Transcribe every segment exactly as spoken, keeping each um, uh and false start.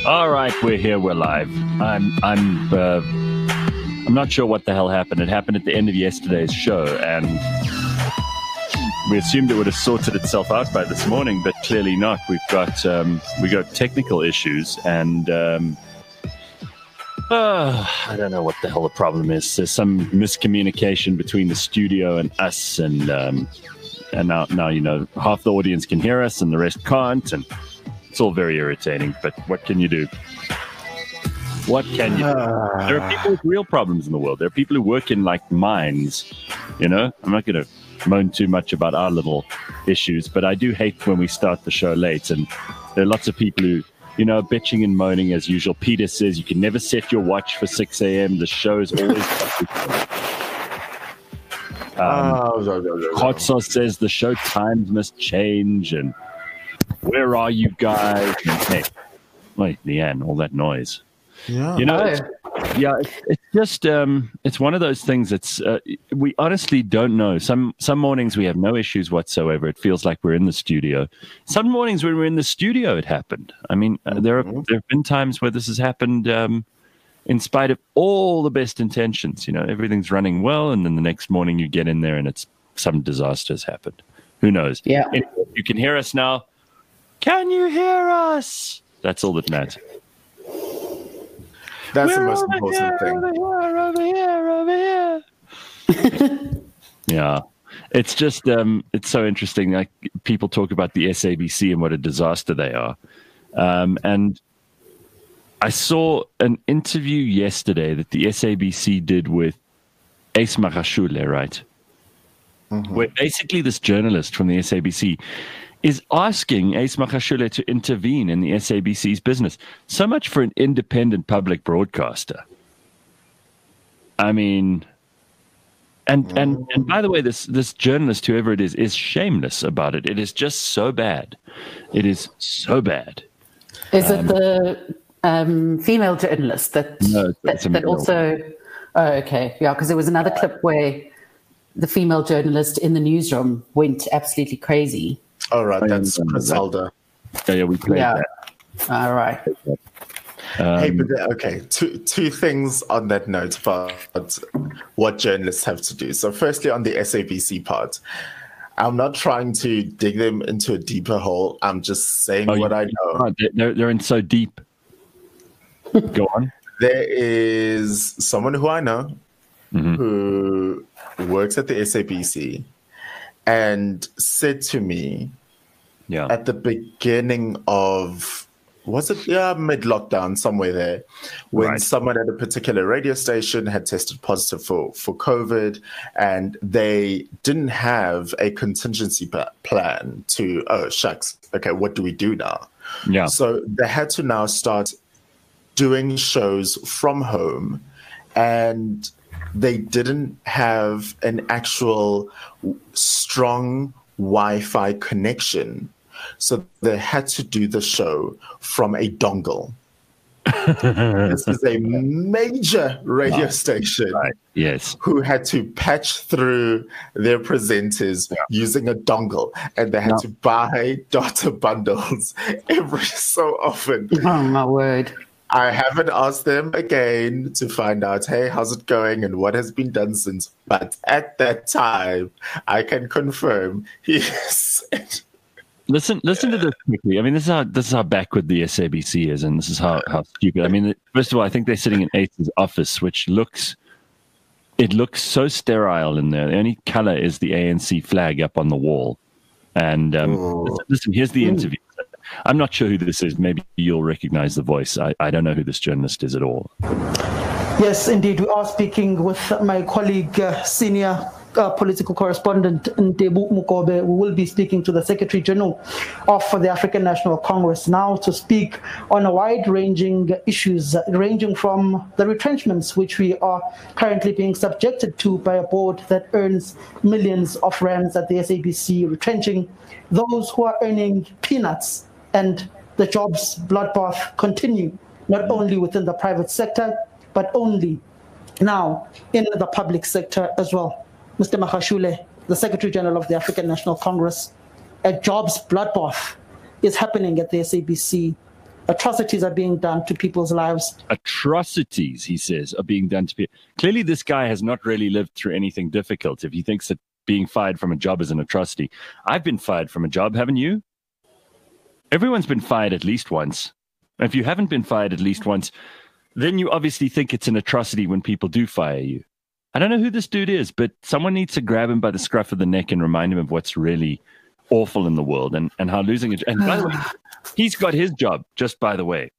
All right, we're here. We're live. I'm I'm uh, I'm not sure what the hell happened. It happened at the end of yesterday's show, and we assumed it would have sorted itself out by this morning, but clearly not. We've got um, we got technical issues, and um, uh, I don't know what the hell the problem is. There's some miscommunication between the studio and us, and um, and now now you know half the audience can hear us and the rest can't, and it's all very irritating, but what can you do? What can you do? Uh, there are people with real problems in the world. There are people who work in, like, mines, you know? I'm not going to moan too much about our little issues, but I do hate when we start the show late, and there are lots of people who, you know, bitching and moaning as usual. Peter says you can never set your watch for six a.m. The show is always... um, Hot Sauce says the show times must change, and where are you guys? Hey, wait, Leanne, all that noise. Yeah, you know, it's, yeah, it's, it's just um, it's one of those things that's uh, we honestly don't know. Some some mornings we have no issues whatsoever. It feels like we're in the studio. Some mornings when we're in the studio, it happened. I mean, uh, there are there have been times where this has happened um, in spite of all the best intentions. You know, everything's running well, and then the next morning you get in there and it's some disaster has happened. Who knows? Yeah, anyway, you can hear us now. Can you hear us? That's all that matters. That's We're the most over important here, thing. Over here, over here, over here. Yeah. It's just, um, it's so interesting. Like, people talk about the S A B C and what a disaster they are. Um, and I saw an interview yesterday that the S A B C did with Ace Magashule, right? Mm-hmm. Where basically this journalist from the S A B C is asking Ace Magashule to intervene in the S A B C's business. So much for an independent public broadcaster. I mean, and and and by the way, this this journalist, whoever it is, is shameless about it. It is just so bad. It is so bad. Is um, it the um, female journalist that no, that, that also? Oh, okay, yeah, because there was another clip where the female journalist in the newsroom went absolutely crazy. All right, that's Griselda. Yeah, yeah, we played yeah. that. All right. Um, hey, but the, okay, two two things on that note about what journalists have to do. So, firstly, on the S A B C part, I'm not trying to dig them into a deeper hole. I'm just saying oh, what I know. Oh, they're they're in so deep. Go on. There is someone who I know mm-hmm. who works at the S A B C and said to me, yeah, at the beginning of, was it, yeah, mid-lockdown, somewhere there, when right. someone at a particular radio station had tested positive for, for COVID, and they didn't have a contingency plan to, oh, shucks, okay, what do we do now? Yeah. So they had to now start doing shows from home, and they didn't have an actual strong Wi-Fi connection. So they had to do the show from a dongle. This is a major radio right. station right. yes. who had to patch through their presenters yeah. using a dongle, and they had no. to buy data bundles every so often. Oh, my word. I haven't asked them again to find out, hey, how's it going and what has been done since. But at that time, I can confirm he said... Listen, listen to this quickly. I mean, this is how this is how backward the S A B C is, and this is how, how stupid. I mean, first of all, I think they're sitting in Ace's office, which looks it looks so sterile in there. The only color is the A N C flag up on the wall. And um, listen, listen, here's the interview. I'm not sure who this is. Maybe you'll recognize the voice. I, I don't know who this journalist is at all. Yes, indeed. We are speaking with my colleague, uh, senior uh, political correspondent Ntebu Mukobe. We will be speaking to the Secretary General of the African National Congress now to speak on a wide-ranging issues, uh, ranging from the retrenchments which we are currently being subjected to by a board that earns millions of rands at the S A B C, retrenching those who are earning peanuts, and the jobs bloodbath continue, not only within the private sector, but only now in the public sector as well. Mister Magashule, the Secretary General of the African National Congress, a jobs bloodbath is happening at the S A B C. Atrocities are being done to people's lives. Atrocities, he says, are being done to people. Clearly, this guy has not really lived through anything difficult if he thinks that being fired from a job is an atrocity. I've been fired from a job, haven't you? Everyone's been fired at least once. If you haven't been fired at least once, then you obviously think it's an atrocity when people do fire you. I don't know who this dude is, but someone needs to grab him by the scruff of the neck and remind him of what's really awful in the world and, and how losing it. And by the way, he's got his job, just by the way.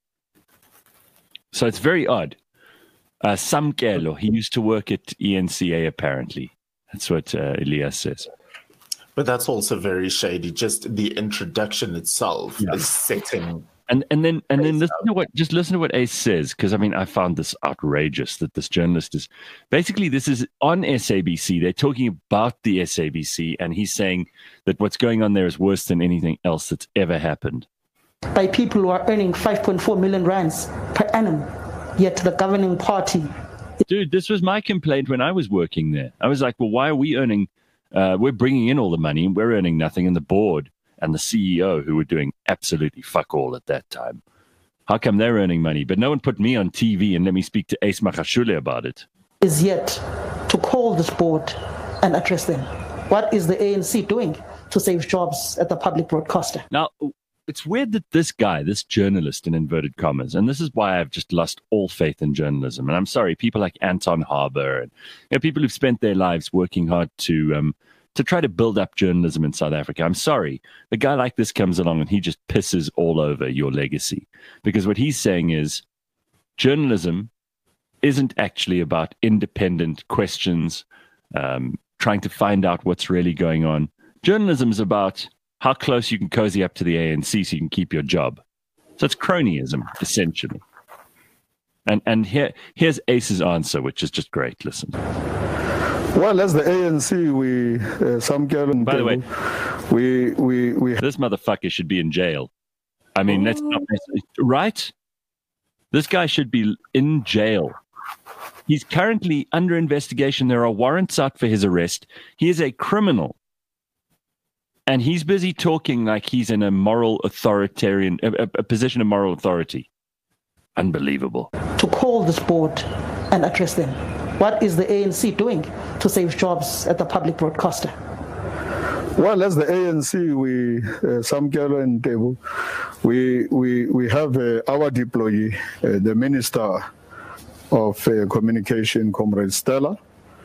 So it's very odd. Uh, Samkelo, he used to work at E N C A, apparently. That's what uh, Elias says. But that's also very shady. Just the introduction itself yeah. is setting. And and then and then listen to what just listen to what Ace says, because I mean I found this outrageous that this journalist is basically this is on S A B C. They're talking about the S A B C, and he's saying that what's going on there is worse than anything else that's ever happened. By people who are earning five point four million rands per annum, yet the governing party. Dude, this was my complaint when I was working there. I was like, well, why are we earning? Uh, we're bringing in all the money, and we're earning nothing. And the board and the C E O, who were doing absolutely fuck all at that time, how come they're earning money? But no one put me on T V and let me speak to Ace Magashule about it. Is yet to call this board and address them. What is the A N C doing to save jobs at the public broadcaster? Now, it's weird that this guy, this journalist in inverted commas, and this is why I've just lost all faith in journalism. And I'm sorry, people like Anton Harber and you know, people who've spent their lives working hard to um, to try to build up journalism in South Africa. I'm sorry, a guy like this comes along and he just pisses all over your legacy. Because what he's saying is journalism isn't actually about independent questions, um, trying to find out what's really going on. Journalism is about how close you can cozy up to the A N C so you can keep your job. So it's cronyism, essentially. And and here here's Ace's answer, which is just great. Listen. Well, as the A N C, we uh, some By the way, we we we this motherfucker should be in jail. I mean, that's not right. This guy should be in jail. He's currently under investigation. There are warrants out for his arrest. He is a criminal. And he's busy talking like he's in a moral authoritarian, a, a position of moral authority. Unbelievable. To call this board and address them. What is the A N C doing to save jobs at the public broadcaster? Well, as the A N C, we, uh, Samkelo and Tebo, we we we have uh, our deployee, uh, the Minister of uh, Communication, Comrade Stella.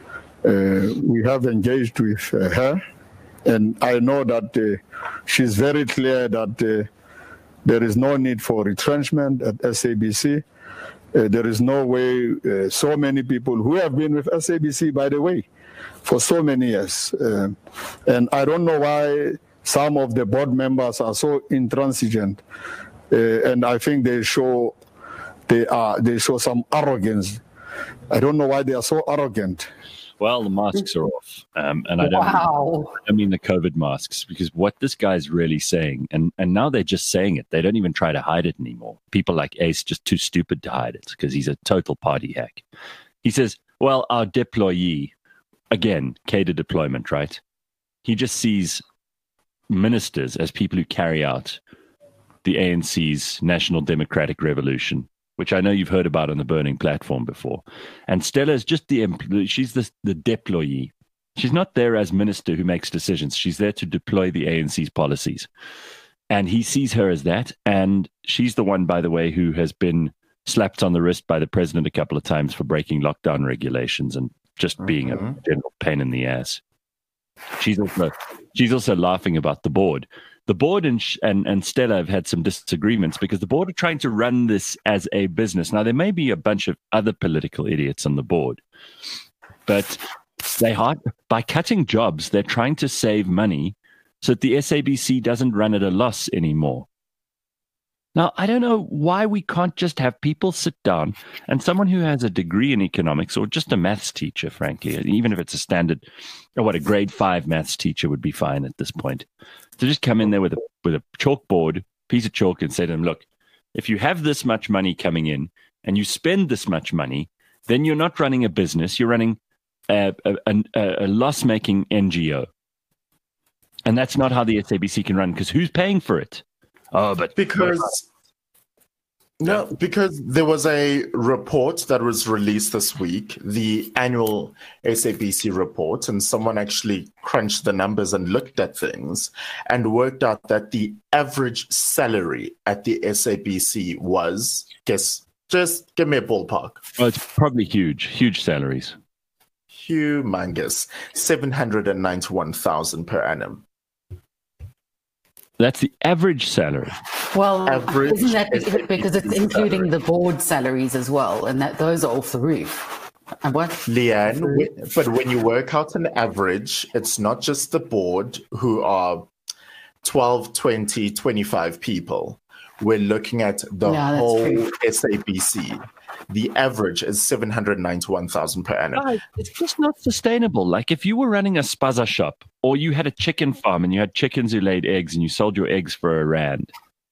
Uh, we have engaged with uh, her. And I know that uh, she's very clear that uh, there is no need for retrenchment at S A B C. Uh, there is no way uh, so many people who have been with S A B C, by the way, for so many years. Uh, and I don't know why some of the board members are so intransigent. Uh, and I think they show they are they show some arrogance. I don't know why they are so arrogant. Well, the masks are off. Um, and I don't, wow. I mean the COVID masks, because what this guy's really saying, and, and now they're just saying it. They don't even try to hide it anymore. People like Ace just too stupid to hide it because he's a total party hack. He says, well, our deployee, again, cater deployment, right? He just sees ministers as people who carry out the A N C's National Democratic Revolution, which I know you've heard about on the Burning Platform before. And Stella is just the, she's the, the deployee. She's not there as minister who makes decisions. She's there to deploy the A N C's policies. And he sees her as that. And she's the one, by the way, who has been slapped on the wrist by the president a couple of times for breaking lockdown regulations and just being mm-hmm. a general pain in the ass. She's also, she's also laughing about the board. The board and, and and Stella have had some disagreements because the board are trying to run this as a business. Now, there may be a bunch of other political idiots on the board, but they hard, by cutting jobs, they're trying to save money so that the S A B C doesn't run at a loss anymore. Now, I don't know why we can't just have people sit down and someone who has a degree in economics or just a maths teacher, frankly, even if it's a standard, or what, a grade five maths teacher would be fine at this point, to just come in there with a with a chalkboard, piece of chalk, and say to them, look, if you have this much money coming in and you spend this much money, then you're not running a business, you're running a, a, a, a loss-making N G O. And that's not how the S A B C can run, because who's paying for it? Oh, but because No, because there was a report that was released this week, the annual S A B C report, and someone actually crunched the numbers and looked at things and worked out that the average salary at the S A B C was, guess, just give me a ballpark. Well, it's probably huge, huge salaries. Humongous, seven hundred ninety-one thousand per annum. That's the average salary. Well, Average isn't that S A B C because it's including salary. the board salaries as well, and that those are off the roof. And what? Leanne, wi- but when you work out an average, it's not just the board who are twelve, twenty, twenty-five people. We're looking at the Yeah, that's whole true. S A B C. The average is seven hundred ninety-one thousand per annum. Guys, it's just not sustainable. Like if you were running a spaza shop or you had a chicken farm and you had chickens who laid eggs and you sold your eggs for a rand.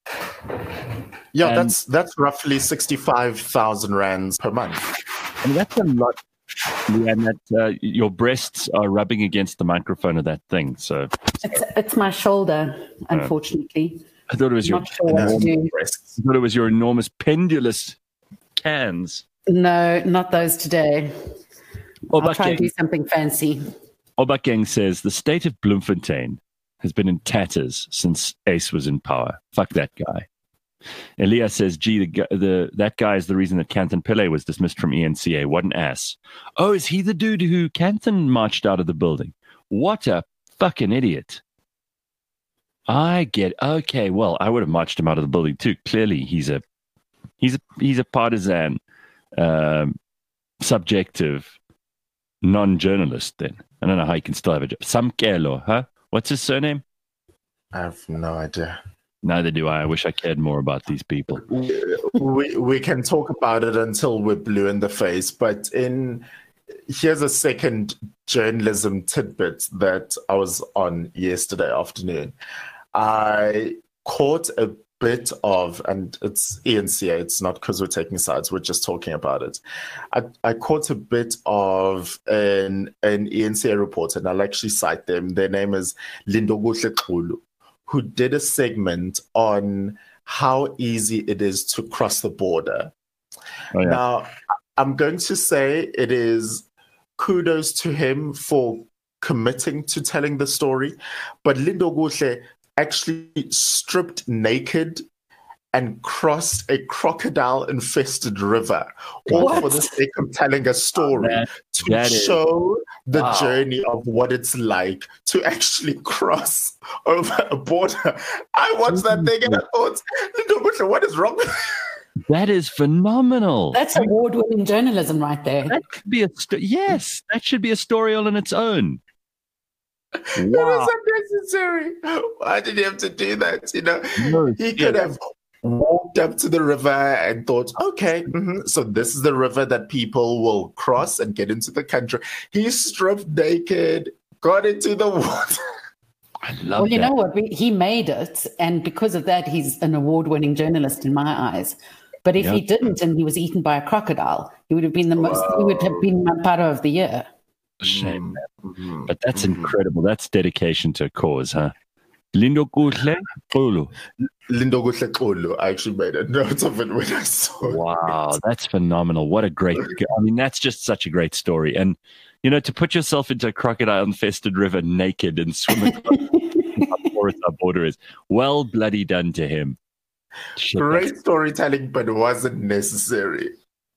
Yeah, And- that's that's roughly sixty-five thousand rands per month. I mean, that's a lot. Leanne, that uh, your breasts are rubbing against the microphone of that thing. So It's, it's my shoulder, unfortunately. I thought it was your Not sure what to do. Breasts. I thought it was your enormous pendulous cans. No, not those today. I'll try and do Obakeng, something fancy. Obakeng says the state of Bloemfontein has been in tatters since Ace was in power. Fuck that guy. Elias says, gee, the, gu- the that guy is the reason that Kanthan Pillay was dismissed from E N C A. What an ass. Oh, is he the dude who Kanthan marched out of the building? What a fucking idiot. I get, okay, well, I would have marched him out of the building too. Clearly, he's a he's a, he's a partisan, um, subjective, non-journalist then. I don't know how he can still have a job. Samkelo, huh? What's his surname? I have no idea. Neither do I. I wish I cared more about these people. we we can talk about it until we're blue in the face, but in here's a second journalism tidbit that I was on yesterday afternoon. I caught a bit of, and it's E N C A, it's not because we're taking sides, we're just talking about it. I, I caught a bit of an, an E N C A reporter, and I'll actually cite them. Their name is Lindokuhle Xulu, who did a segment on how easy it is to cross the border. Oh, yeah. Now, I'm going to say it is kudos to him for committing to telling the story, but Lindokuhle actually stripped naked and crossed a crocodile-infested river, all What? for the sake of telling a story That- to that is- show the Wow. journey of what it's like to actually cross over a border. I watched that thing and I thought, Lindokuhle, what is wrong with That is phenomenal. That's award-winning journalism right there. That could be a sto- yes. That should be a story all on its own. It Wow. was unnecessary. Why did he have to do that? You know, No, he yeah. could have walked up to the river and thought, okay, mhm, so this is the river that people will cross and get into the country. He stripped naked, got into the water. I love Well, you that. know what? We, he made it, and because of that, he's an award-winning journalist in my eyes. But if Yeah. he didn't, and he was eaten by a crocodile, he would have been the most. He would have been Mamparo of the year. Shame. Mhm. But that's incredible. That's dedication to a cause, huh? Lindokuhle Xulu. Lindokuhle Xulu. I actually made a note of it when I saw it. Wow, that's phenomenal. What a great, I mean, that's just such a great story. And, you know, to put yourself into a crocodile-infested river naked and swim across how porous our border is, well bloody done to him. Shit, that's- Great storytelling, but it wasn't necessary.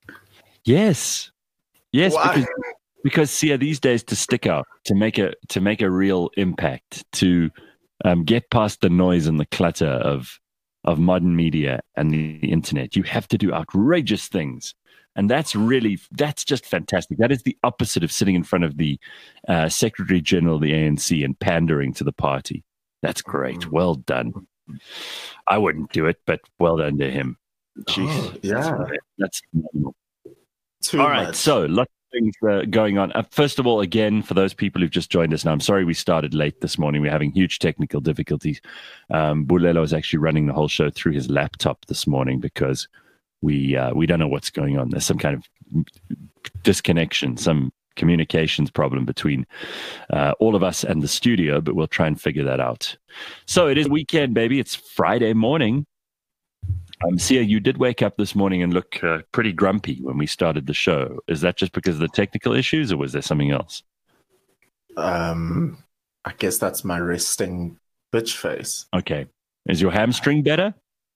Yes. Yes, Why? because because see, these days to stick out, to make a to make a real impact, to um, get past the noise and the clutter of of modern media and the internet, you have to do outrageous things, and that's really that's just fantastic. That is the opposite of sitting in front of the uh, Secretary General of the A N C and pandering to the party. That's great. Well done. I wouldn't do it, but well done to him. Jeez, Oh, yeah. that's phenomenal. Too All right, much. so lots of things uh, going on. Uh, first of all, again, for those people who've just joined us now, I'm sorry we started late this morning. We're having huge technical difficulties. Um, Bulelo is actually running the whole show through his laptop this morning because we uh, we don't know what's going on. There's some kind of disconnection, some communications problem between uh, all of us and the studio, but we'll try and figure that out. So it is weekend, baby. It's Friday morning. Um, Sia, you did wake up this morning and look uh, pretty grumpy when we started the show. Is that just because of the technical issues, or was there something else? Um, I guess that's my resting bitch face. Okay. Is your hamstring better?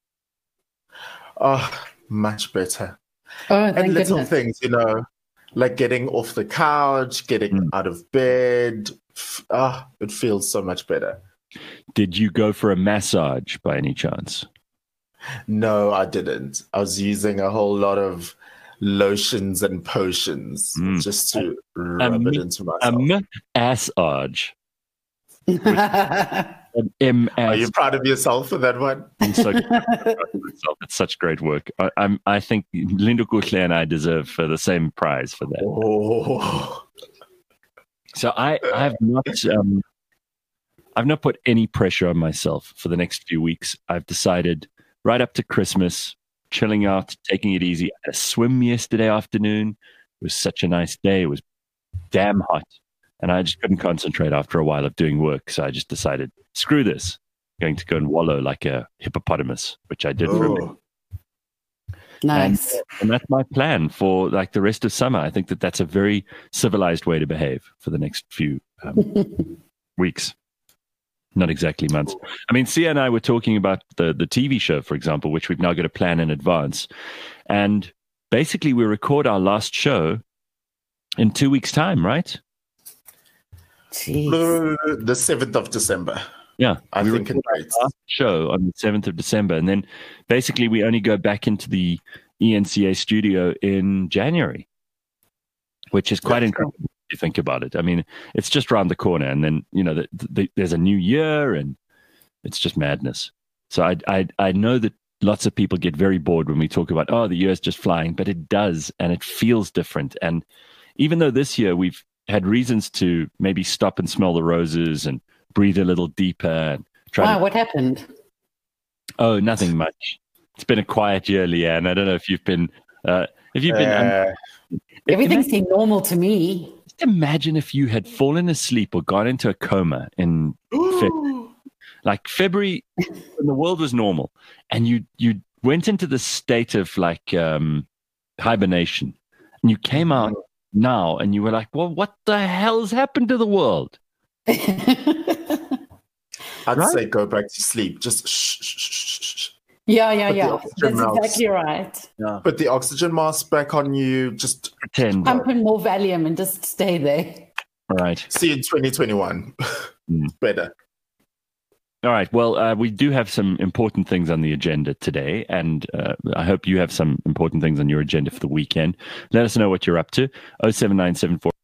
Oh, much better. Oh, thank and little goodness. things, you know, like getting off the couch, getting mm. out of bed. Ah, oh, it feels so much better. Did you go for a massage by any chance? No, I didn't. I was using a whole lot of lotions and potions mm. just to rub um, it into myself. Um, massage. M S. Are you proud of yourself for that one? I'm so proud of myself. It's such great work. I, I'm. I think Linda Kuhle and I deserve uh, the same prize for that. Oh. So I, I have not. Um, I've not put any pressure on myself for the next few weeks. I've decided right up to Christmas, chilling out, taking it easy. I had a swim yesterday afternoon. It was such a nice day. It was damn hot. And I just couldn't concentrate after a while of doing work. So I just decided, screw this. I'm going to go and wallow like a hippopotamus, which I did oh. for a minute. Nice. And, and that's my plan for like the rest of summer. I think that that's a very civilized way to behave for the next few um, weeks. Not exactly months. I mean, Sia and I were talking about the, the T V show, for example, which we've now got to plan in advance. And basically we record our last show in two weeks' time, right? Jeez. The seventh of December. Yeah, I we think it's our last show on the seventh of December, and then basically we only go back into the E N C A studio in January, which is quite That's incredible cool. If you think about it. I mean, it's just around the corner, and then you know the, the, there's a new year, and it's just madness. So I I I know that lots of people get very bored when we talk about oh the year's just flying, but it does, and it feels different. And even though this year we've had reasons to maybe stop and smell the roses and breathe a little deeper. And try wow, to... what happened? Oh, nothing much. It's been a quiet year, Leanne. I don't know if you've been... Uh, if you've been uh, um, everything imagine, seemed normal to me. Just imagine if you had fallen asleep or gone into a coma in February. Like February, when the world was normal, and you, you went into the state of like um, hibernation, and you came out now and you were like, well, what the hell's happened to the world? I'd right? say go back to sleep. Just shh, shh, shh, shh. Yeah, yeah, Put yeah. That's mask. Exactly right. Yeah. Put the oxygen mask back on you. Just pretend. Pump in more Valium and just stay there. All right. See you in twenty twenty-one. Mm. Better. All right. Well, uh, we do have some important things on the agenda today, and uh, I hope you have some important things on your agenda for the weekend. Let us know what you're up to. oh seven nine seven four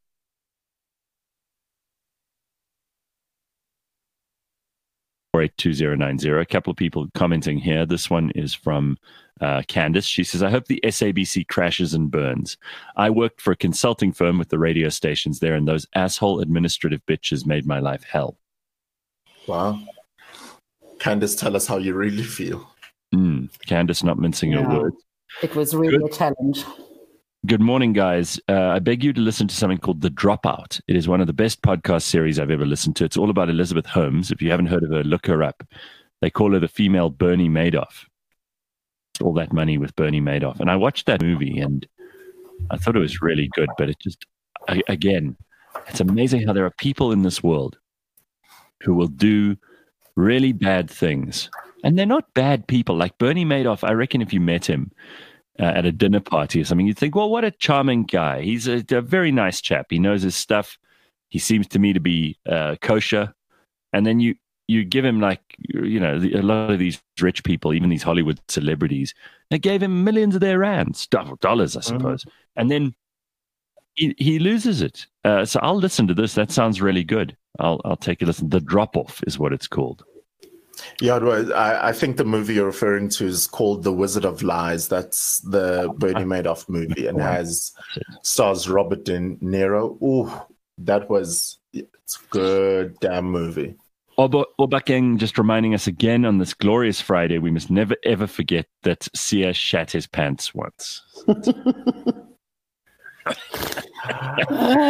eight two zero nine zero. A couple of people commenting here. This one is from uh, Candice. She says, I hope the S A B C crashes and burns. I worked for a consulting firm with the radio stations there, and those asshole administrative bitches made my life hell. Wow. Candice, tell us how you really feel. Mm, Candice, not mincing yeah. her words. It was really Good. a challenge. Good morning, guys. Uh, I beg you to listen to something called The Dropout. It is one of the best podcast series I've ever listened to. It's all about Elizabeth Holmes. If you haven't heard of her, look her up. They call her the female Bernie Madoff. All that money with Bernie Madoff. And I watched that movie and I thought it was really good, but it just, again, it's amazing how there are people in this world who will do really bad things. And they're not bad people. Like Bernie Madoff, I reckon if you met him uh, at a dinner party or something, you'd think, well, what a charming guy. He's a, a very nice chap. He knows his stuff. He seems to me to be uh, kosher. And then you, you give him like, you know, the, a lot of these rich people, even these Hollywood celebrities, they gave him millions of their rands, dollars, I suppose. Mm. And then he, he loses it. Uh, so I'll listen to this. That sounds really good. I'll I'll take a listen. The Drop-Off is what it's called. Yeah, I, I think the movie you're referring to is called The Wizard of Lies. That's the Bernie Madoff movie and has stars Robert De Niro. Ooh, that was it's a good damn movie. Obakeng just reminding us again on this glorious Friday, we must never ever forget that Sia shat his pants once.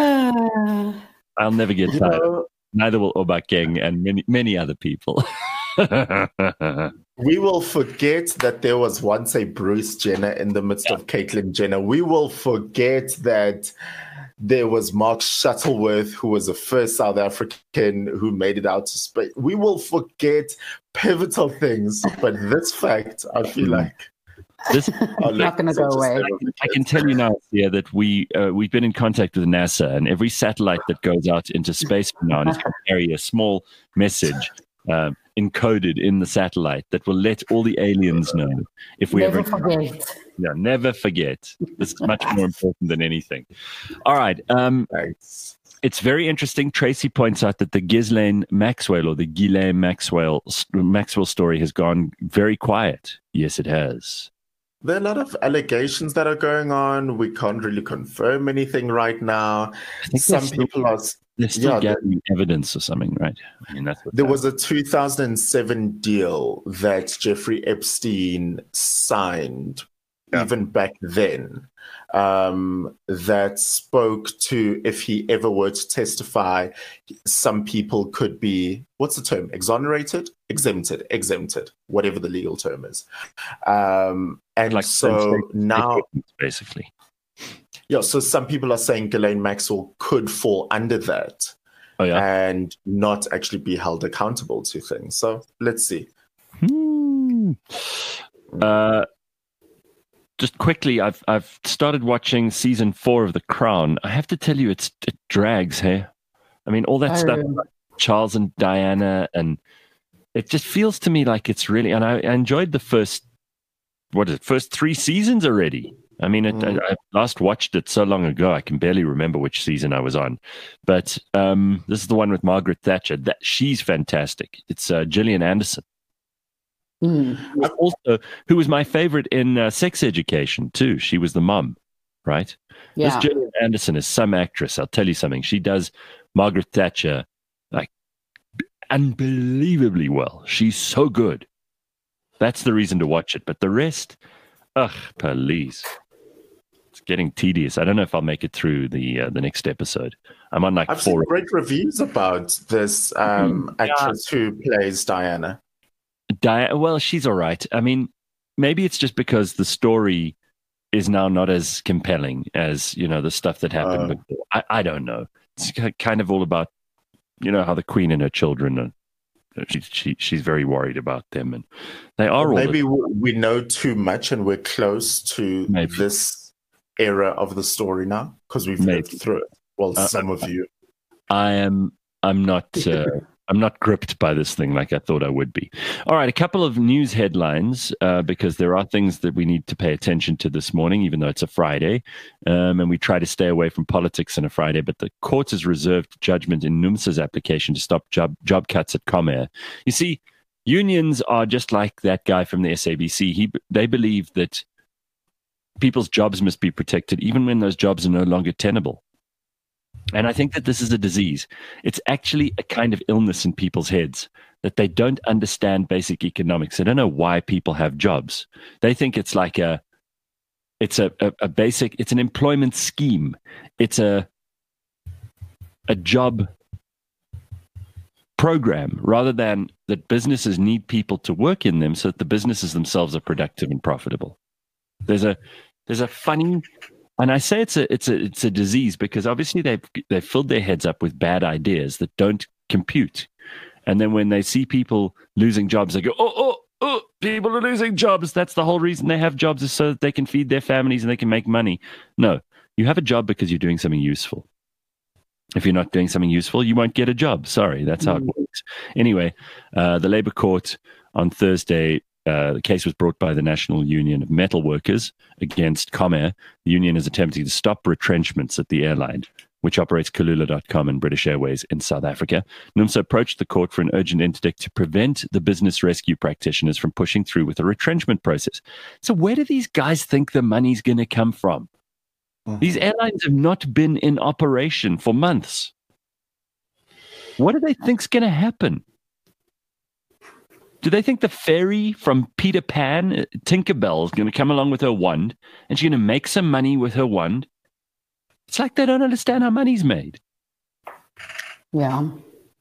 I'll never get tired. Neither will Obakeng and many many other people. We will forget that there was once a Bruce Jenner in the midst yeah. of Caitlyn Jenner. We will forget that there was Mark Shuttleworth, who was the first South African who made it out to space. We will forget pivotal things, but this fact, I feel like this is not going to go away. I can tell you now, yeah, that we uh, we've been in contact with NASA, and every satellite that goes out into space from now on is going to carry a small message uh, encoded in the satellite that will let all the aliens know if we never ever forget. Yeah, never forget. This is much more important than anything. All right. Um, Thanks. It's very interesting. Tracy points out that the Ghislaine Maxwell or the Ghislaine Maxwell Maxwell story has gone very quiet. Yes, it has. There are a lot of allegations that are going on. We can't really confirm anything right now. Some still, people are they're still yeah, gathering evidence or something, right? I mean, that's what there was a two thousand seven deal that Jeffrey Epstein signed. Yeah. Even back then, um, that spoke to if he ever were to testify, some people could be, what's the term? Exonerated? Exempted, exempted, whatever the legal term is. Um, and like so now, basically. Yeah, so some people are saying Ghislaine Maxwell could fall under that oh, yeah? and not actually be held accountable to things. So let's see. Hmm. Uh, Just quickly, I've I've started watching season four of The Crown. I have to tell you, it's it drags, hey? I mean, all that oh. stuff, like Charles and Diana, and it just feels to me like it's really, and I, I enjoyed the first, what is it, first three seasons already. I mean, it, mm. I, I last watched it so long ago, I can barely remember which season I was on. But um, this is the one with Margaret Thatcher. That she's fantastic. It's uh, Gillian Anderson. Mm. Also, who was my favorite in uh, Sex Education too. She was the mum, right? Yeah. This Gillian Anderson is some actress. I'll tell you something. She does Margaret Thatcher like unbelievably well. She's so good. That's the reason to watch it. But the rest, ugh, please. It's getting tedious. I don't know if I'll make it through the uh, the next episode. I'm on like I've four. seen great reviews about this um, mm, actress yeah. who plays Diana. Di- well, she's all right. I mean, maybe it's just because the story is now not as compelling as, you know, the stuff that happened uh, before. I, I don't know. It's kind of all about, you know, how the Queen and her children are. She, she, she's very worried about them. And they are all. Maybe the- we know too much and we're close to maybe. this era of the story now because we've maybe. lived through it. Well, uh, some of you. I am. I'm not. Uh, I'm not gripped by this thing like I thought I would be. All right, a couple of news headlines, uh, because there are things that we need to pay attention to this morning, even though it's a Friday. Um, and we try to stay away from politics on a Friday. But the court has reserved judgment in NUMSA's application to stop job, job cuts at Comair. You see, unions are just like that guy from the S A B C. He, they believe that people's jobs must be protected, even when those jobs are no longer tenable. And I think that this is a disease. It's actually a kind of illness in people's heads that they don't understand basic economics. They don't know why people have jobs. They think it's like a, it's a, a, a basic, it's an employment scheme. It's a, a job program rather than that businesses need people to work in them so that the businesses themselves are productive and profitable. There's a, there's a funny... And I say it's a it's a it's a disease because obviously they've they've filled their heads up with bad ideas that don't compute, and then when they see people losing jobs, they go, oh oh oh, people are losing jobs. That's the whole reason they have jobs is so that they can feed their families and they can make money. No, you have a job because you're doing something useful. If you're not doing something useful, you won't get a job. Sorry, that's how it works. Anyway, uh, the Labour Court on Thursday. Uh, the case was brought by the National Union of Metal Workers against Comair. The union is attempting to stop retrenchments at the airline, which operates Kulula dot com and British Airways in South Africa. NUMSA approached the court for an urgent interdict to prevent the business rescue practitioners from pushing through with a retrenchment process. So where do these guys think the money's going to come from? Mm-hmm. These airlines have not been in operation for months. What do they think's going to happen? Do they think the fairy from Peter Pan, Tinkerbell, is going to come along with her wand and she's going to make some money with her wand? It's like they don't understand how money's made. Yeah.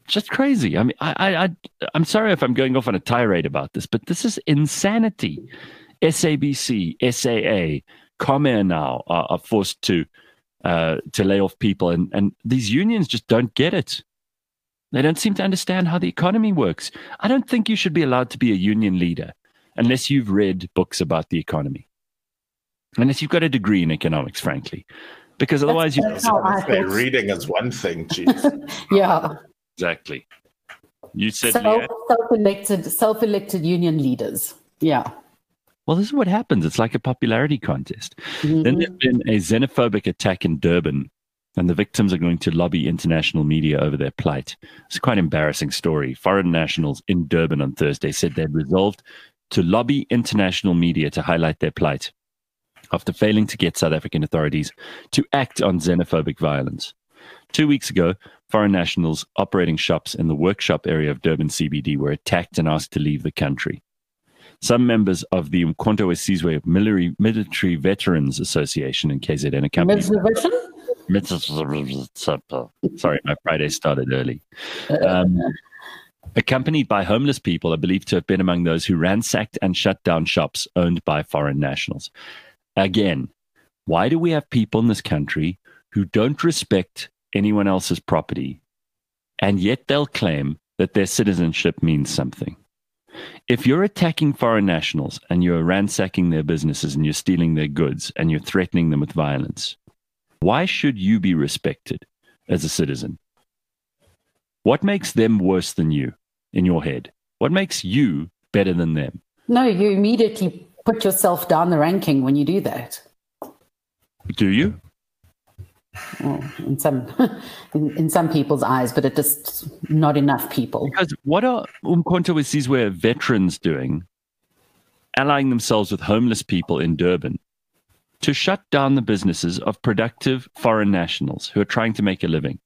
Just crazy. I mean, I, I, I, I'm sorry if I'm going off on a tirade about this, but this is insanity. S A B C, S A A, Comair now are, are forced to uh, to lay off people, and, and these unions just don't get it. They don't seem to understand how the economy works. I don't think you should be allowed to be a union leader unless you've read books about the economy, unless you've got a degree in economics, frankly, because otherwise you. Say, reading is one thing, geez. Yeah. Exactly. You said Self, self-elected, self-elected union leaders. Yeah. Well, this is what happens. It's like a popularity contest. Mm-hmm. Then there's been a xenophobic attack in Durban, and the victims are going to lobby international media over their plight. It's quite an embarrassing story. Foreign nationals in Durban on Thursday said they'd resolved to lobby international media to highlight their plight after failing to get South African authorities to act on xenophobic violence. Two weeks ago, foreign nationals operating shops in the workshop area of Durban C B D were attacked and asked to leave the country. Some members of the Umkhonto we Sizwe Military, Military Veterans Association in K Z N accompanied... Sorry, my Friday started early. Um, accompanied by homeless people are believed to have been among those who ransacked and shut down shops owned by foreign nationals. Again, why do we have people in this country who don't respect anyone else's property, and yet they'll claim that their citizenship means something? If you're attacking foreign nationals and you're ransacking their businesses and you're stealing their goods and you're threatening them with violence, why should you be respected as a citizen? What makes them worse than you in your head? What makes you better than them? No, you immediately put yourself down the ranking when you do that. Do you? Well, in some in, in some people's eyes, but it just not enough people. Because what are Umkhonto we Sizwe veterans doing, allying themselves with homeless people in Durban to shut down the businesses of productive foreign nationals who are trying to make a living?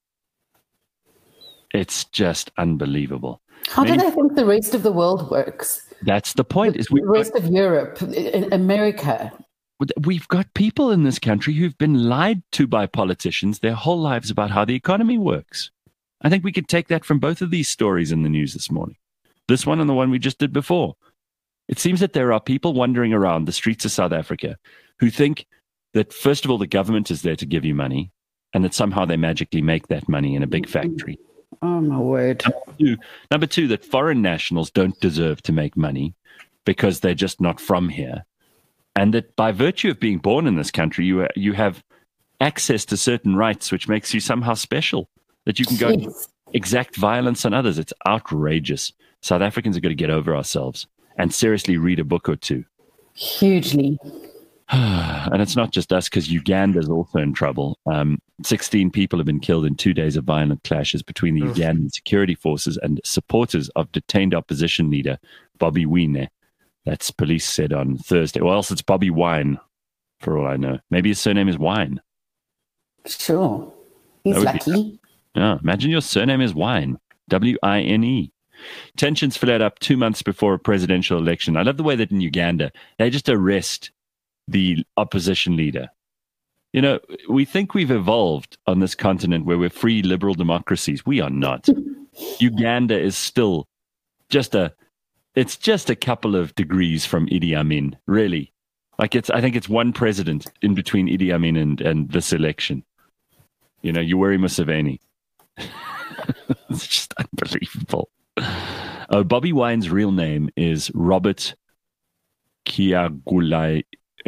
It's just unbelievable. How Maybe, do they think the rest of the world works? That's the point. The, is we the rest got, of Europe, America. We've got people in this country who've been lied to by politicians their whole lives about how the economy works. I think we could take that from both of these stories in the news this morning. This one and the one we just did before. It seems that there are people wandering around the streets of South Africa who think that, first of all, the government is there to give you money and that somehow they magically make that money in a big factory. Oh, my word. Number two, number two, that foreign nationals don't deserve to make money because they're just not from here. And that by virtue of being born in this country, you you have access to certain rights, which makes you somehow special, that you can go yes. exact violence on others. It's outrageous. South Africans are going to get over ourselves and seriously read a book or two. Hugely. And it's not just us, because Uganda's also in trouble. Um, sixteen people have been killed in two days of violent clashes between the Ugandan security forces and supporters of detained opposition leader Bobi Wine. That's police said on Thursday. Or else it's Bobby Wine, for all I know. Maybe his surname is Wine. Sure. He's lucky. Yeah, imagine your surname is Wine. W I N E. Tensions flared up two months before a presidential election. I love the way that in Uganda, they just arrest the opposition leader. You know, we think we've evolved on this continent where we're free liberal democracies. We are not. Uganda is still just a... It's just a couple of degrees from Idi Amin, really. Like it's, I think it's one president in between Idi Amin and, and this election. You know, Yoweri Museveni. It's just unbelievable. Uh, Bobi Wine's real name is Robert Kyagulanyi.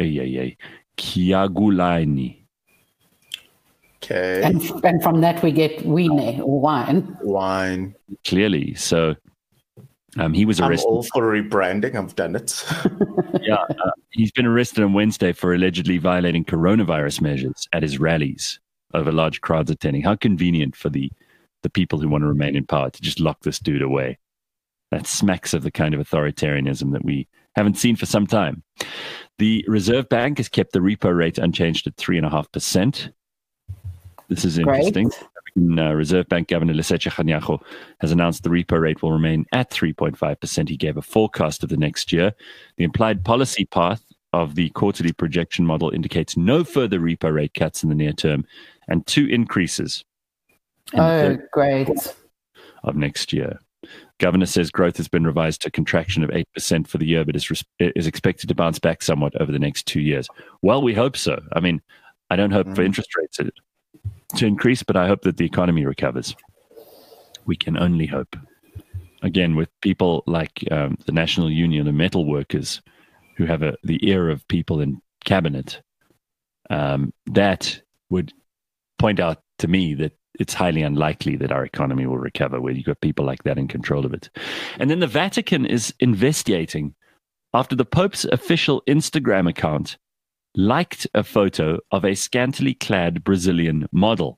Kyagulanyi. Okay. And, and from that we get Wine, or wine. Wine. Clearly. So... Um, he was arrested. I'm all for rebranding. I've done it. yeah, uh, he's been arrested on Wednesday for allegedly violating coronavirus measures at his rallies over large crowds attending. How convenient for the, the people who want to remain in power to just lock this dude away. That smacks of the kind of authoritarianism that we haven't seen for some time. The Reserve Bank has kept the repo rate unchanged at three point five percent. This is interesting. Great. Uh, Reserve Bank Governor Lesetja Kganyago has announced the repo rate will remain at three point five percent. He gave a forecast of the next year. The implied policy path of the quarterly projection model indicates no further repo rate cuts in the near term and two increases. Oh, great. of next year. Governor says growth has been revised to a contraction of eight percent for the year, but is, res- is expected to bounce back somewhat over the next two years. Well, we hope so. I mean, I don't hope mm. for interest rates to, to increase, but I hope that the economy recovers. We can only hope. Again, with people like um, the National Union of Metal Workers, who have a, the ear of people in cabinet, um, that would point out to me that it's highly unlikely that our economy will recover, where you've got people like that in control of it. And then the Vatican is investigating after the Pope's official Instagram account liked a photo of a scantily clad Brazilian model.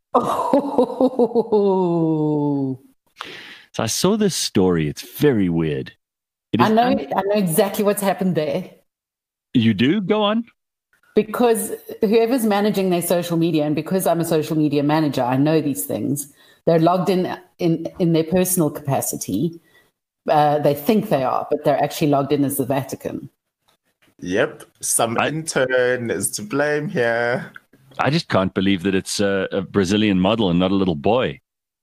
Oh. So I saw this story. It's very weird. It I know, un- I know exactly what's happened there. You do? Go on. Because whoever's managing their social media, and because I'm a social media manager, I know these things. They're logged in in, in their personal capacity. Uh, they think they are, but they're actually logged in as the Vatican. Yep. Some I, intern is to blame here. I just can't believe that it's a, a Brazilian model and not a little boy.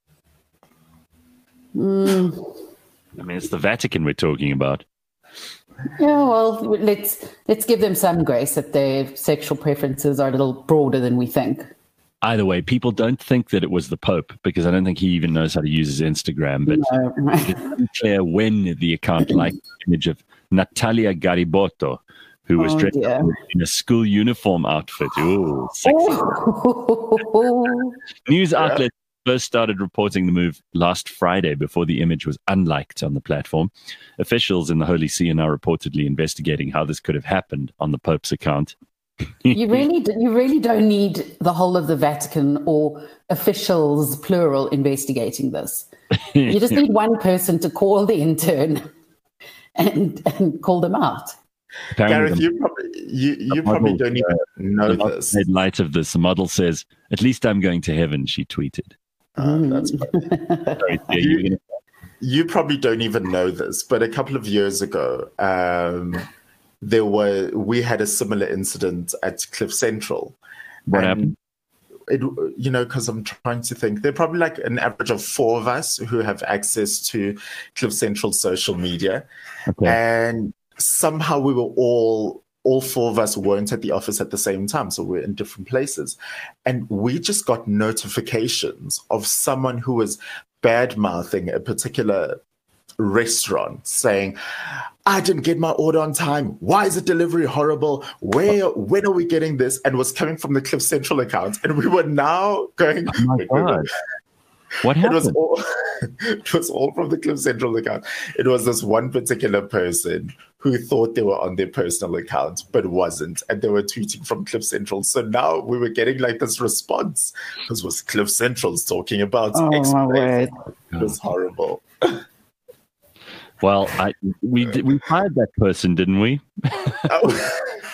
Mm. I mean, it's the Vatican we're talking about. Yeah, well, let's let's give them some grace that their sexual preferences are a little broader than we think. Either way, people don't think that it was the Pope, because I don't think he even knows how to use his Instagram. But no. It's unclear when the account liked the image of Natalia Garibotto, who was oh, dressed up in a school uniform outfit. Ooh, sexy. Oh. News yeah. outlets first started reporting the move last Friday before the image was unliked on the platform. Officials in the Holy See are now reportedly investigating how this could have happened on the Pope's account. you really do, you really don't need the whole of the Vatican or officials, plural, investigating this. You just need one person to call the intern and, and call them out. Gareth, you probably you, you probably don't even know this. In light of this, the model says, "At least I'm going to heaven," she tweeted. Uh, that's Sorry, yeah, you, you probably don't even know this, but a couple of years ago, um, there were we had a similar incident at Cliff Central. What happened? It, you know, because I'm trying to think, there are probably like an average of four of us who have access to Cliff Central social media, okay. and somehow we were all. All four of us weren't at the office at the same time, so we're in different places. And we just got notifications of someone who was bad-mouthing a particular restaurant, saying, "I didn't get my order on time. Why is the delivery horrible? Where, when are we getting this?" And was coming from the Cliff Central account. And we were now going... Oh my God. What happened? It was, all, it was all from the Cliff Central account. It was this one particular person who thought they were on their personal account, but wasn't. And they were tweeting from Cliff Central. So now we were getting like this response. This was Cliff Central's talking about oh, X. My word. It was horrible. Well, I, we did, we fired that person, didn't we? Oh.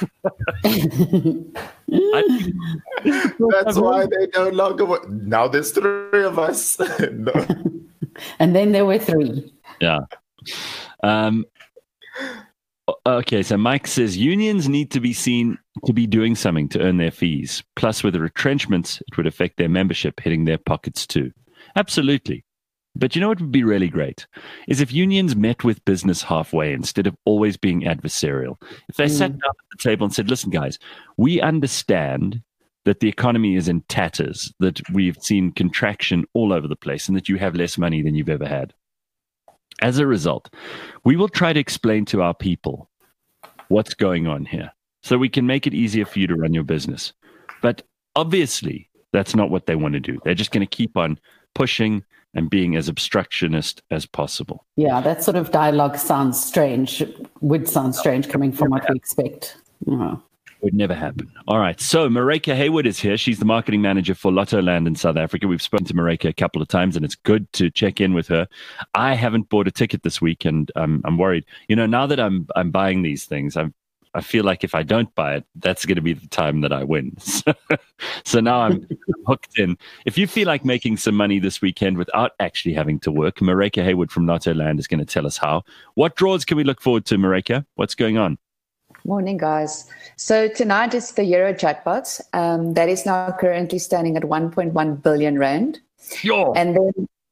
I, That's why they no longer work. Now there's three of us. No. And then there were three. Yeah. Um, okay, so Mike says unions need to be seen to be doing something to earn their fees. Plus, with the retrenchments, it would affect their membership, hitting their pockets too. Absolutely. But you know what would be really great is if unions met with business halfway instead of always being adversarial. If they mm. sat down at the table and said, "Listen, guys, we understand that the economy is in tatters, that we've seen contraction all over the place, and that you have less money than you've ever had. As a result, we will try to explain to our people what's going on here so we can make it easier for you to run your business." But obviously, that's not what they want to do. They're just going to keep on pushing and being as obstructionist as possible. Yeah, that sort of dialogue sounds strange, would sound strange coming from what we expect. Yeah. Would never happen. All right. So Marika Hayward is here. She's the marketing manager for Lottoland in South Africa. We've spoken to Marika a couple of times, and it's good to check in with her. I haven't bought a ticket this week, and I'm I'm worried. You know, now that I'm I'm buying these things, I'm I feel like if I don't buy it, that's going to be the time that I win. So, so now I'm hooked in. If you feel like making some money this weekend without actually having to work, Marika Hayward from Lottoland is going to tell us how. What draws can we look forward to, Marika? What's going on? Morning, guys. So tonight is the Euro jackpot. Um, that is now currently standing at one point one billion rand. Yo. And then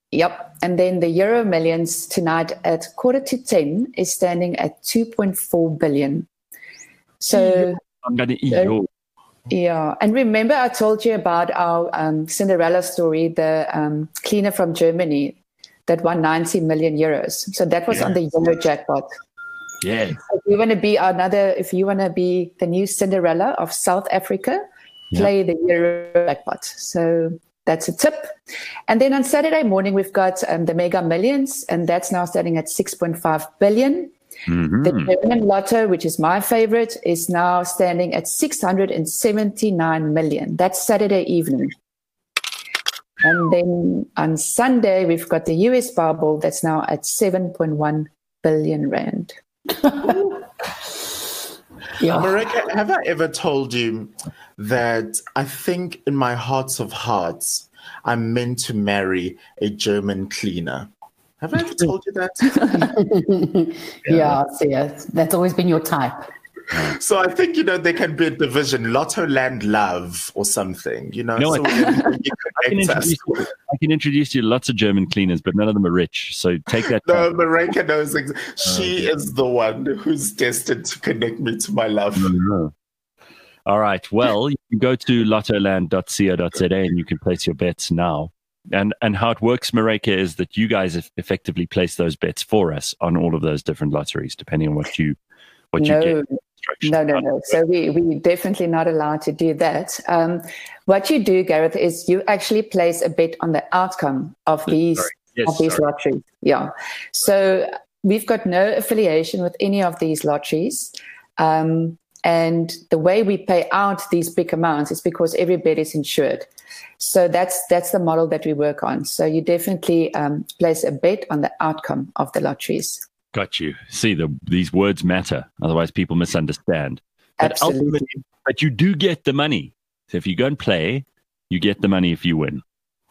Yep. And then the Euro Millions tonight at quarter to ten is standing at two point four billion. So I'm going to eat yours. Yeah. And remember, I told you about our um, Cinderella story, the um, cleaner from Germany that won ninety million euros. So that was yes. on the Euro jackpot. Yeah. If you want to be another, if you want to be the new Cinderella of South Africa, play yeah. the Euro jackpot. So that's a tip. And then on Saturday morning, we've got um, the Mega Millions, and that's now starting at six point five billion. Mm-hmm. The German Lotto, which is my favorite, is now standing at six hundred seventy-nine million. That's Saturday evening. And then on Sunday, we've got the U S Powerball that's now at seven point one billion rand. Yeah. Marika, have I ever told you that I think in my hearts of hearts, I'm meant to marry a German cleaner? Have I ever told you that? yeah, yeah, that's always been your type. So I think, you know, there can be a division, Lotto Land Love or something, you know. No, so I, I, can introduce you, I can introduce you to lots of German cleaners, but none of them are rich. So take that. No, Marika knows. Ex- she uh, is the one who's destined to connect me to my love. No. All right. Well, you can go to lottoland dot co dot za and you can place your bets now. And and how it works, Marika, is that you guys effectively place those bets for us on all of those different lotteries, depending on what you what no. you get. No, no, no. So we we definitely not allowed to do that. Um, what you do, Gareth, is you actually place a bet on the outcome of these yes, of these sorry. lotteries. Yeah. So we've got no affiliation with any of these lotteries. Um, and the way we pay out these big amounts is because every bet is insured. So that's that's the model that we work on. So you definitely um, place a bet on the outcome of the lotteries. Got you. See, the, these words matter. Otherwise, people misunderstand. But Absolutely. Ultimately, but you do get the money. So if you go and play, you get the money if you win.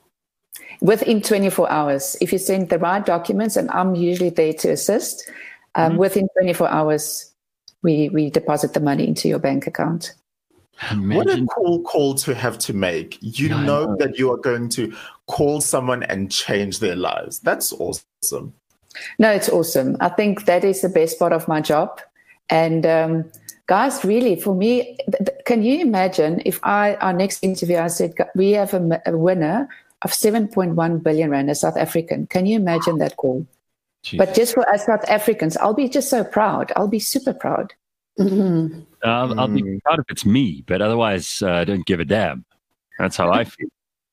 Within twenty-four hours. If you send the right documents, and I'm usually there to assist, um, mm-hmm. within twenty-four hours, we, we deposit the money into your bank account. Imagine. What a cool call to have to make. You yeah, know, know that you are going to call someone and change their lives. That's awesome. No, it's awesome. I think that is the best part of my job. And um, guys, really, for me, th- th- can you imagine if I, our next interview, I said, we have a, a winner of seven point one billion rand, a South African. Can you imagine that call? Jeez. But just for us South Africans, I'll be just so proud. I'll be super proud. Mm-hmm. Um, I'll be proud if it's me, but otherwise, uh, I don't give a damn. That's how I feel.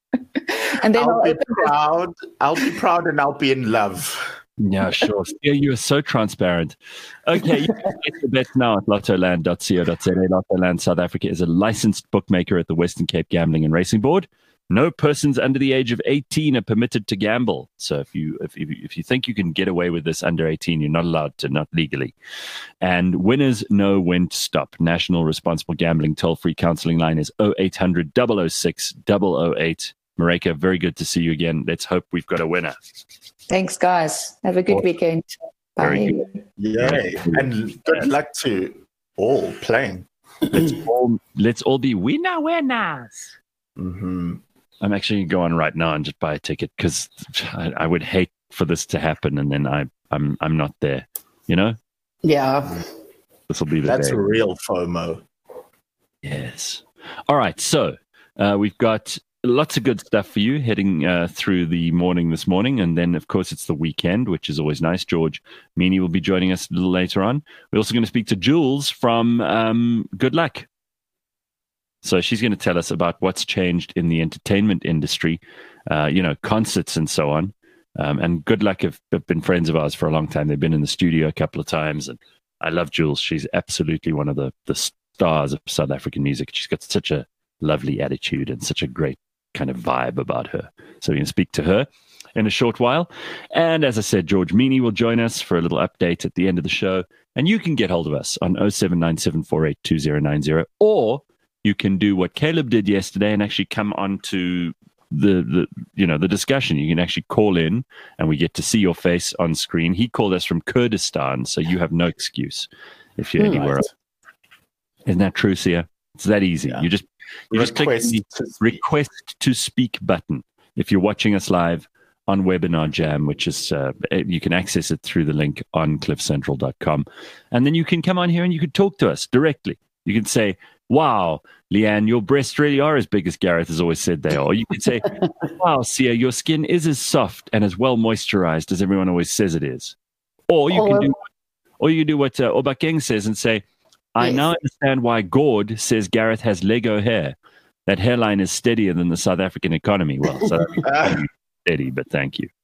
And then I'll, I'll be proud. I'll be proud, and I'll be in love. Yeah, sure. Yeah, you are so transparent. Okay, you can get the bets now at lottoland dot co dot za. Lottoland South Africa is a licensed bookmaker at the Western Cape Gambling and Racing Board. No persons under the age of eighteen are permitted to gamble. So if you if you, if you think you can get away with this under eighteen, you're not allowed to, not legally. And winners know when to stop. National Responsible Gambling toll-free counseling line is oh eight hundred, oh oh six, oh oh eight. Marika, very good to see you again. Let's hope we've got a winner. Thanks, guys. Have a good awesome. weekend. Bye. Very good. Yay. And good luck to all playing. Let's all, let's all be winner winners. Mm-hmm. I'm actually going to go on right now and just buy a ticket because I, I would hate for this to happen and then I, I'm I'm not there, you know? Yeah. This will be the That's day. real FOMO. Yes. All right. So uh, we've got lots of good stuff for you heading uh, through the morning this morning. And then, of course, it's the weekend, which is always nice. George Meany will be joining us a little later on. We're also going to speak to Jules from um, Good Luck. So she's going to tell us about what's changed in the entertainment industry, uh, you know, concerts and so on. Um, and Good Luck have, have been friends of ours for a long time. They've been in the studio a couple of times. And I love Jules. She's absolutely one of the, the stars of South African music. She's got such a lovely attitude and such a great kind of vibe about her. So we're going to speak to her in a short while. And as I said, George Meany will join us for a little update at the end of the show. And you can get hold of us on oh seven nine seven four eight two oh nine oh, or you can do what Caleb did yesterday and actually come on to the, the, you know, the discussion. You can actually call in and we get to see your face on screen. He called us from Kurdistan, so you have no excuse if you're mm, anywhere right. else. Isn't that true, Sia? It's that easy. Yeah. You just you request just click the to request to speak button if you're watching us live on Webinar Jam, which is, uh, you can access it through the link on cliff central dot com. And then you can come on here and you can talk to us directly. You can say, wow, Leanne, your breasts really are as big as Gareth has always said they are. Or you can say, wow, Sia, your skin is as soft and as well moisturized as everyone always says it is. Or you oh, can do, or you can do what uh, Obakeng says and say, I yes. now understand why Gord says Gareth has Lego hair. That hairline is steadier than the South African economy. Well, South African economy is steady, but thank you.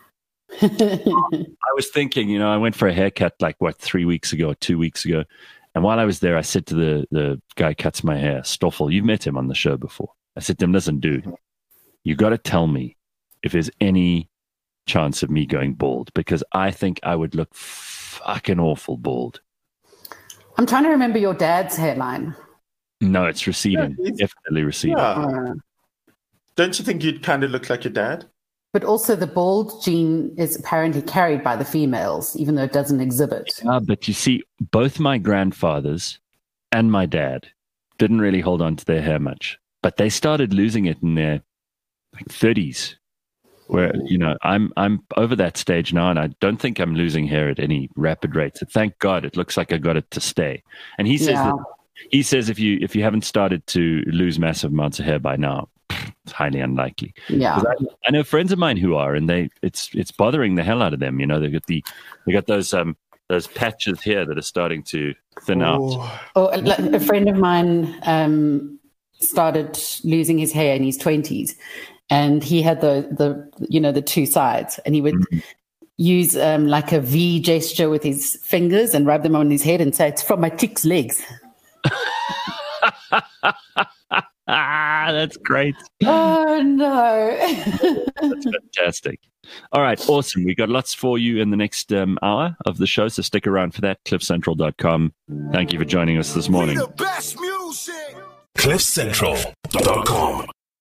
I was thinking, you know, I went for a haircut like, what, three weeks ago or two weeks ago. And while I was there, I said to the, the guy who cuts my hair, Stoffel, you've met him on the show before. I said to him, listen, dude, you got to tell me if there's any chance of me going bald, because I think I would look fucking awful bald. I'm trying to remember your dad's hairline. No, it's receding. Yeah, it's, Definitely receding. Yeah. Don't you think you'd kind of look like your dad? But also the bald gene is apparently carried by the females, even though it doesn't exhibit. Yeah, but you see, both my grandfathers and my dad didn't really hold on to their hair much, but they started losing it in their like thirties. Where, you know, I'm I'm over that stage now, and I don't think I'm losing hair at any rapid rate. So thank God, it looks like I got it to stay. And he says yeah. that, he says if you if you haven't started to lose massive amounts of hair by now, it's highly unlikely. Yeah, I, I know friends of mine who are, and they it's it's bothering the hell out of them. You know, they got the they got those um those patches here that are starting to thin oh. out. Oh, a friend of mine um started losing his hair in his twenties. And he had the, the, you know, the two sides, and he would mm-hmm. use um, like a V gesture with his fingers and rub them on his head and say, it's from my tick's legs. Ah, that's great. Oh, no. That's fantastic. All right, awesome. We got lots for you in the next um, hour of the show, so stick around for that. cliff central dot com. Thank you for joining us this morning. cliff central dot com